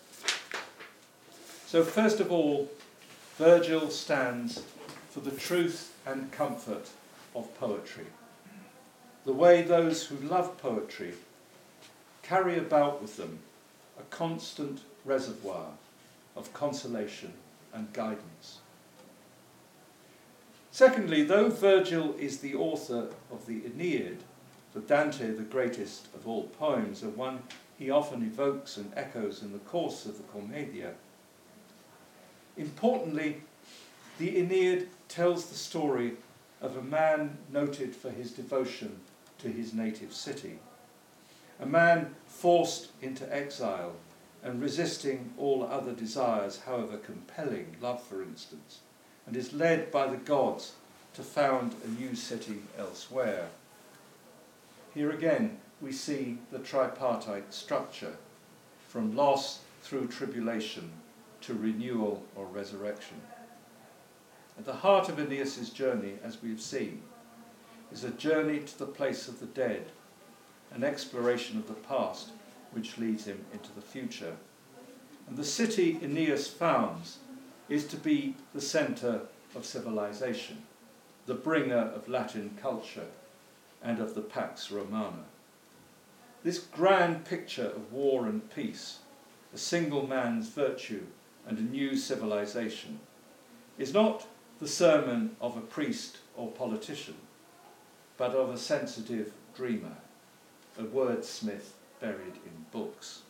So first of all, Virgil stands for the truth and comfort of poetry, the way those who love poetry carry about with them a constant reservoir of consolation and guidance. Secondly, though Virgil is the author of the Aeneid, For Dante, the greatest of all poems, and one he often evokes and echoes in the course of the Commedia. Importantly, the Aeneid tells the story of a man noted for his devotion to his native city, a man forced into exile and resisting all other desires, however compelling, love for instance, and is led by the gods to found a new city elsewhere. Here again we see the tripartite structure, from loss through tribulation to renewal or resurrection. At the heart of Aeneas's journey, as we've seen, is a journey to the place of the dead, an exploration of the past which leads him into the future. And the city Aeneas founds is to be the centre of civilization, the bringer of Latin culture and of the Pax Romana. This grand picture of war and peace, a single man's virtue and a new civilization, is not the sermon of a priest or politician, but of a sensitive dreamer, a wordsmith buried in books.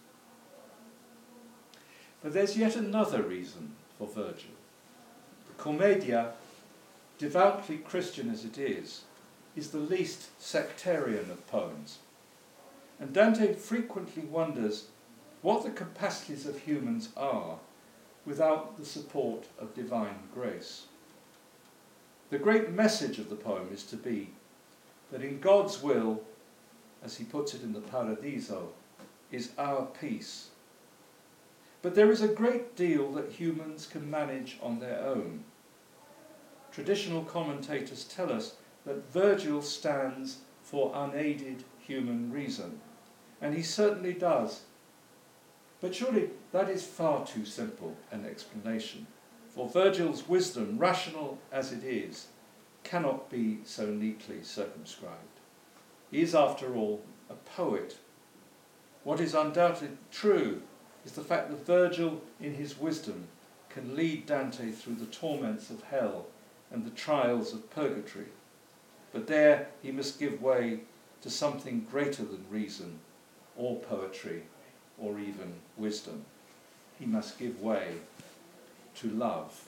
But there's yet another reason for Virgil. The Commedia, devoutly Christian as it is the least sectarian of poems. And Dante frequently wonders what the capacities of humans are without the support of divine grace. The great message of the poem is to be that in God's will, as he puts it in the Paradiso, is our peace. But there is a great deal that humans can manage on their own. Traditional commentators tell us that Virgil stands for unaided human reason, and he certainly does. But surely that is far too simple an explanation, for Virgil's wisdom, rational as it is, cannot be so neatly circumscribed. He is, after all, a poet. What is undoubtedly true is the fact that Virgil, in his wisdom, can lead Dante through the torments of hell and the trials of purgatory. But there he must give way to something greater than reason, or poetry, or even wisdom. He must give way to love.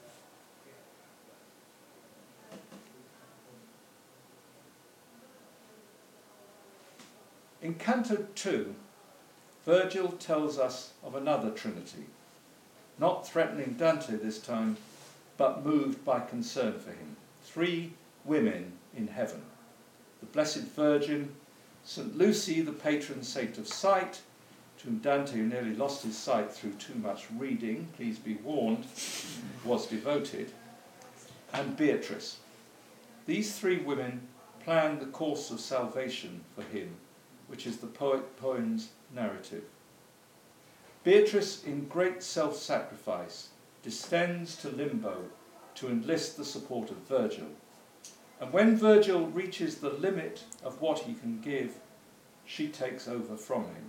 In Canto 2, Virgil tells us of another Trinity, not threatening Dante this time, but moved by concern for him. 3 women in heaven: the Blessed Virgin, St. Lucy, the patron saint of sight, to whom Dante, who nearly lost his sight through too much reading, please be warned, was devoted, and Beatrice. These 3 women plan the course of salvation for him, which is the poem's narrative. Beatrice, in great self-sacrifice, descends to limbo to enlist the support of Virgil. And when Virgil reaches the limit of what he can give, she takes over from him.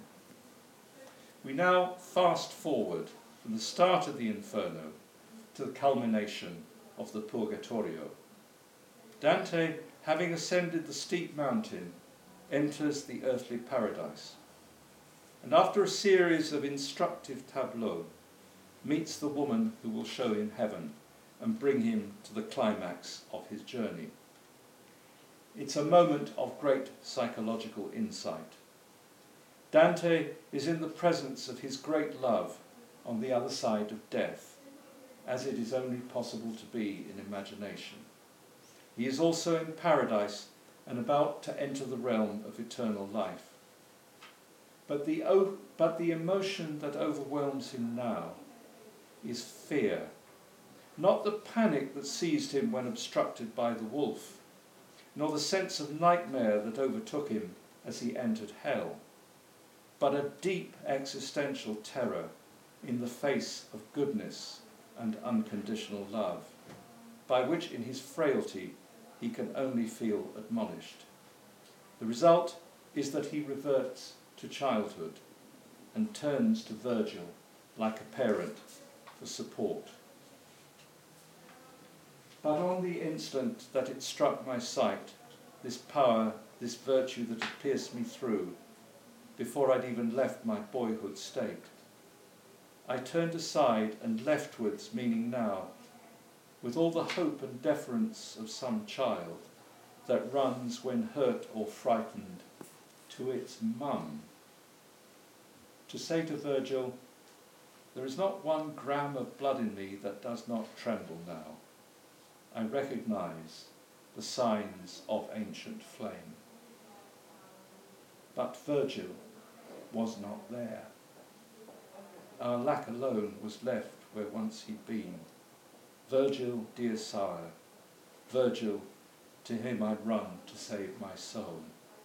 We now fast forward from the start of the Inferno to the culmination of the Purgatorio. Dante, having ascended the steep mountain, enters the earthly paradise, and after a series of instructive tableaux, meets the woman who will show him heaven and bring him to the climax of his journey. It's a moment of great psychological insight. Dante is in the presence of his great love on the other side of death, as it is only possible to be in imagination. He is also in paradise and about to enter the realm of eternal life. But the emotion that overwhelms him now is fear, not the panic that seized him when obstructed by the wolf, nor the sense of nightmare that overtook him as he entered hell, but a deep existential terror in the face of goodness and unconditional love, by which in his frailty he can only feel admonished. The result is that he reverts to childhood and turns to Virgil like a parent for support. But on the instant that it struck my sight, this power this virtue that had pierced me through, before I'd even left my boyhood state. I turned aside and leftwards, meaning now, with all the hope and deference of some child that runs when hurt or frightened to its mum, to say to Virgil, there is not 1 gram of blood in me that does not tremble now. I recognise the signs of ancient flame. But Virgil was not there. Our lack alone was left where once he'd been. Virgil, dear sire, Virgil, to him I'd run to save my soul.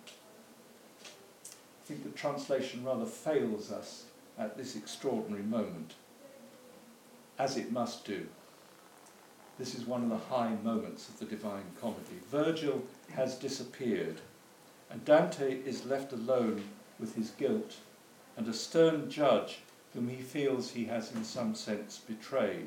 I think the translation rather fails us at this extraordinary moment, as it must do. This is one of the high moments of the Divine Comedy. Virgil has disappeared, and Dante is left alone with his guilt and a stern judge whom he feels he has in some sense betrayed.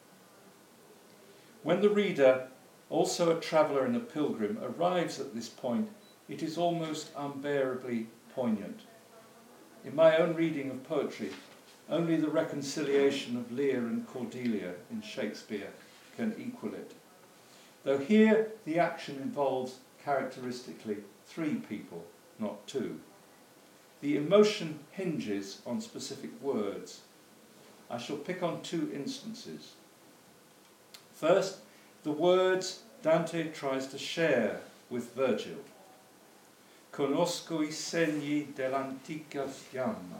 When the reader, also a traveller and a pilgrim, arrives at this point, it is almost unbearably poignant. In my own reading of poetry, only the reconciliation of Lear and Cordelia in Shakespeare can equal it. Though here the action involves characteristically 3 people, not 2. The emotion hinges on specific words. I shall pick on 2 instances. First, the words Dante tries to share with Virgil. Conosco I segni dell'antica fiamma.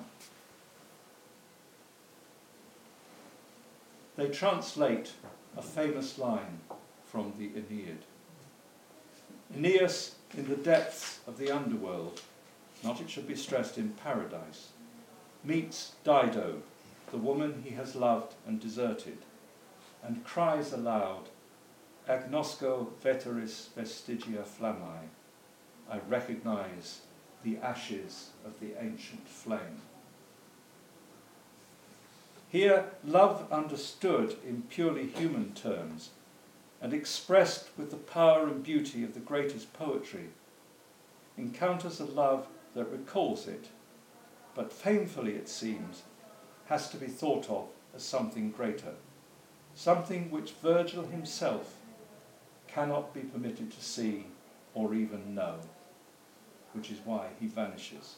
They translate a famous line from the Aeneid. Aeneas, in the depths of the underworld, not it should be stressed in paradise, meets Dido, the woman he has loved and deserted, and cries aloud, Agnosco veteris vestigia flammae, I recognise the ashes of the ancient flame. Here, love understood in purely human terms and expressed with the power and beauty of the greatest poetry, encounters a love that recalls it, but painfully, it seems, has to be thought of as something greater, something which Virgil himself cannot be permitted to see or even know, which is why he vanishes.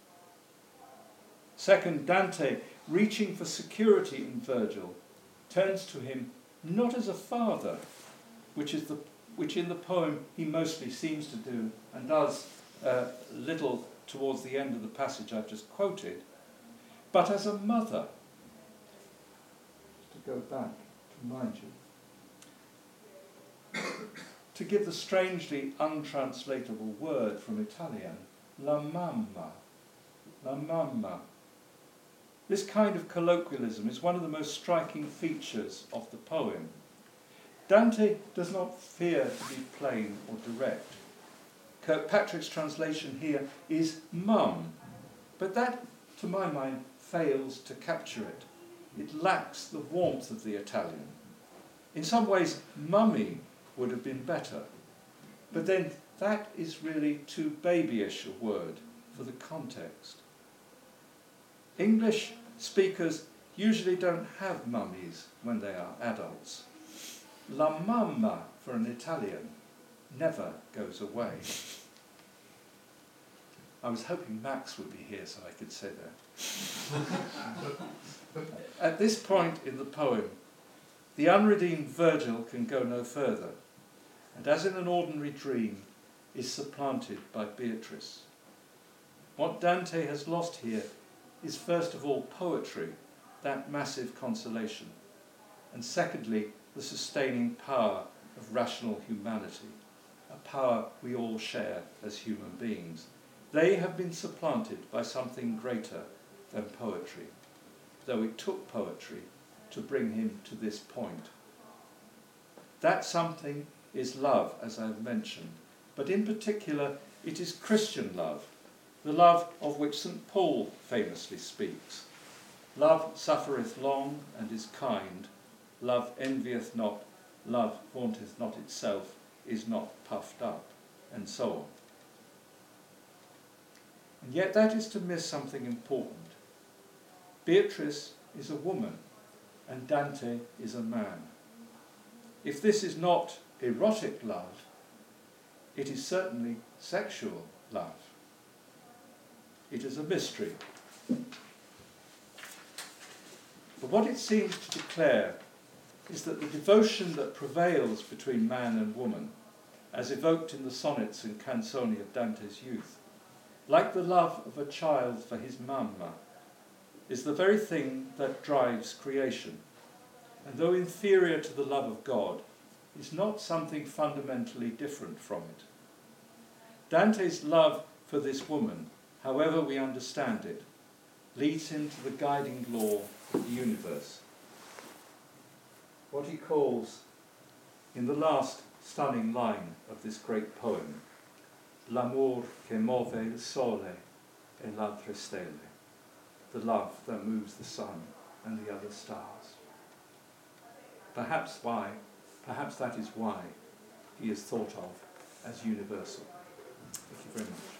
Second, Dante, reaching for security in Virgil, turns to him not as a father, which in the poem he mostly seems to do and does little towards the end of the passage I've just quoted, but as a mother. Just to go back to remind you. To give the strangely untranslatable word from Italian, la mamma, la mamma. This kind of colloquialism is one of the most striking features of the poem. Dante does not fear to be plain or direct. Kirkpatrick's translation here is mum, but that, to my mind, fails to capture it. It lacks the warmth of the Italian. In some ways, mummy would have been better, but then that is really too babyish a word for the context. English speakers usually don't have mummies when they are adults. La mamma for an Italian never goes away. I was hoping Max would be here so I could say that. At this point in the poem, the unredeemed Virgil can go no further, and as in an ordinary dream, is supplanted by Beatrice. What Dante has lost here is first of all poetry, that massive consolation, and secondly, the sustaining power of rational humanity, a power we all share as human beings. They have been supplanted by something greater than poetry, though it took poetry to bring him to this point. That something is love, as I've mentioned, but in particular it is Christian love, the love of which St. Paul famously speaks. Love suffereth long and is kind, love envieth not, love vaunteth not itself, is not puffed up, and so on. And yet that is to miss something important. Beatrice is a woman, and Dante is a man. If this is not erotic love, it is certainly sexual love. It is a mystery. But what it seems to declare is that the devotion that prevails between man and woman, as evoked in the sonnets and canzoni of Dante's youth, like the love of a child for his mamma, is the very thing that drives creation, and though inferior to the love of God, is not something fundamentally different from it. Dante's love for this woman, however we understand it, leads him to the guiding law of the universe. What he calls, in the last stunning line of this great poem, l'amor che move il sole e l'altre stelle, the love that moves the sun and the other stars. Perhaps that is why he is thought of as universal. Thank you very much.